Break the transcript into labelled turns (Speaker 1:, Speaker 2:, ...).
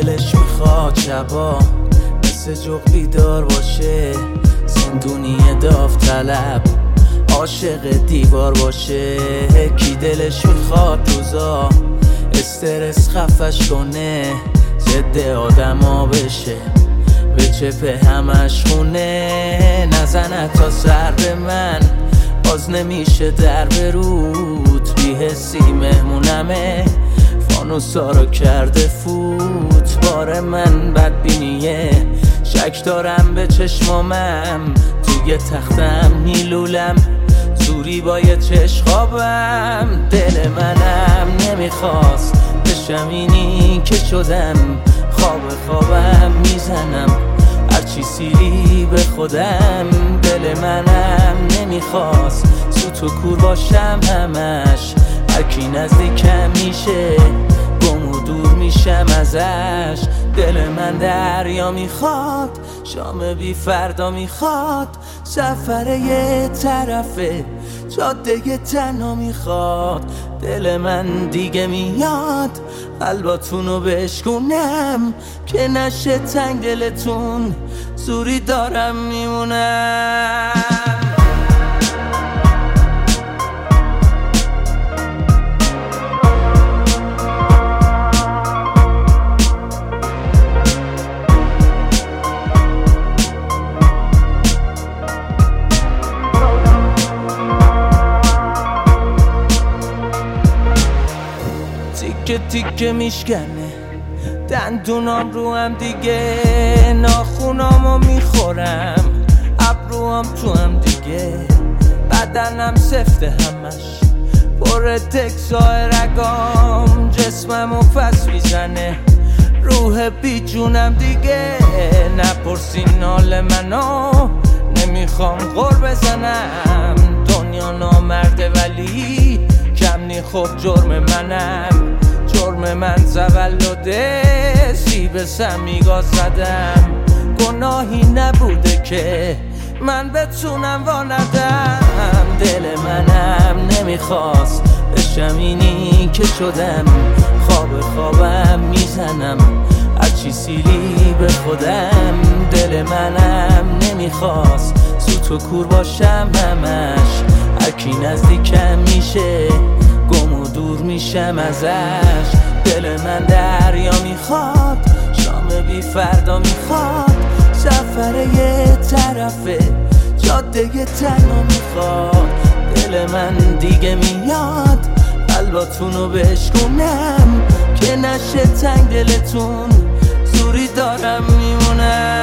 Speaker 1: دلش میخواد شبا مثل جغ بیدار باشه، زندونی داوطلب عاشق دیوار باشه. کی دلش میخواد روزا استرس خفش کنه، ضد آدما بشه به چپه همش خونه. نزنه تا سر به من باز نمیشه در برود، بی‌حسی مهمونمه فانوسا رو کرده فوت. بار من بدبینیه شک دارم به چشمامم، توی تختم میلولم زوری با یه چشخابم. دل منم نمیخواست بشم اینی که شدم، خوابم میزنم هرچی سیری به خودم. دل منم نمیخواست سوت و کور باشم همش، هرکی نزدیکم میشه گم و دور میشم ازش. دل من دریا میخواد، شام بی فردا میخواد، سفر یه طرفه جاده تنها میخواد. دل من دیگه میاد قلباتونو بشکونم که نشه تنگ دلتون، زوری دارم میمونم. تیکه تیکه میشکنه دندونام رو هم دیگه، ناخونامو میخورم ابروام تو هم دیگه، بدنم سفته همش پر تکسای رگام، جسممو پس میزنه روح بی جونم دیگه. نپرسین حال منو نمیخوام غر بزنم، دنیا نامرده ولی کم نی خب جرم منم، جرم من تولده سیب سمیگا زدم. گناهی نبوده که من بتونم واندم، دل منم نمیخواست بشم اینی که شدم، خوابم میزنم هرچی سیری به خودم. دل منم نمیخواست سوت و کور باشم همش، هرکی نزدیکم میشه گم و دور میشم ازش. دل من دریا میخواد، شام بی فردا میخواد، سفر یه طرفه جاده تنها میخواد. دل من دیگه میاد قلباتونو بشکونم که نشه تنگ دلتون، زوری دارم میمونم.